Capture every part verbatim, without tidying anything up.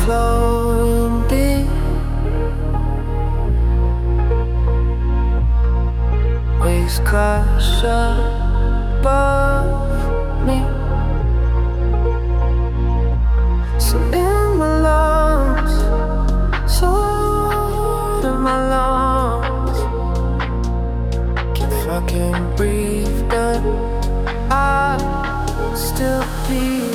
flowing deep. Waves crash above me. So in my lungs, so in my lungs, if I can breathe, then I still feel.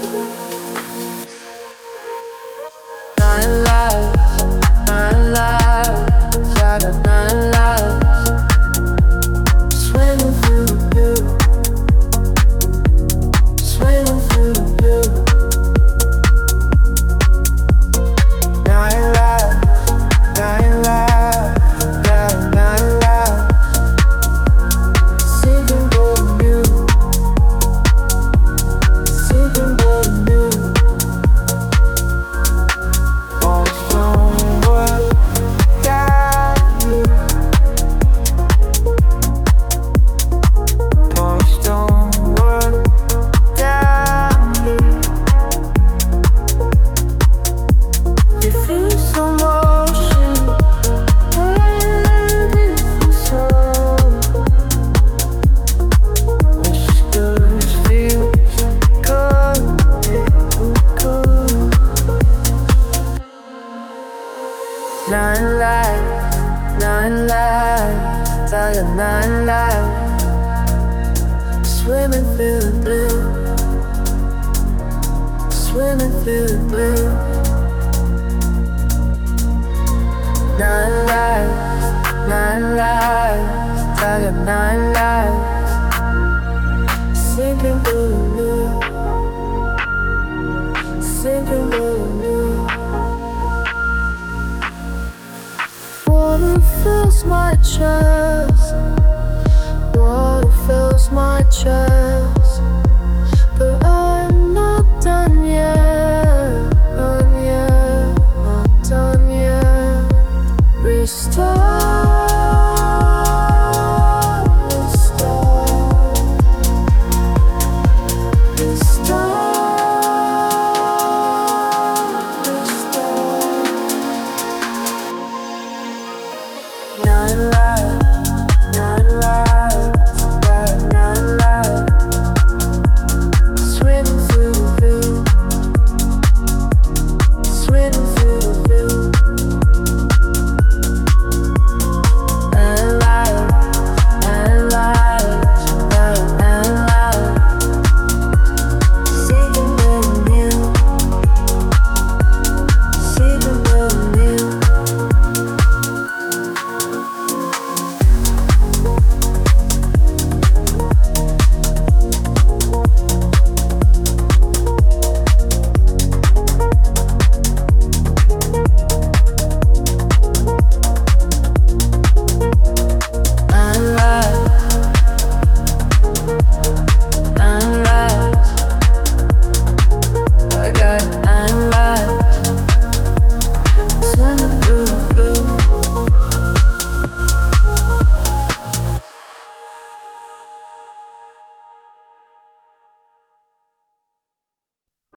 Nine lives, nine lives, out of nine lives, swimming through the blue, swimming through the blue. Nine lives, nine lives, nine, nine lives, sinking for the new, sinking for the new. Nine lives, nine lives, I got nine lives, swimming through the blue, swimming through the blue. Nine lives, nine lives, I got nine lives, sinking through the blue, sinking through the blue. Water fills my chest.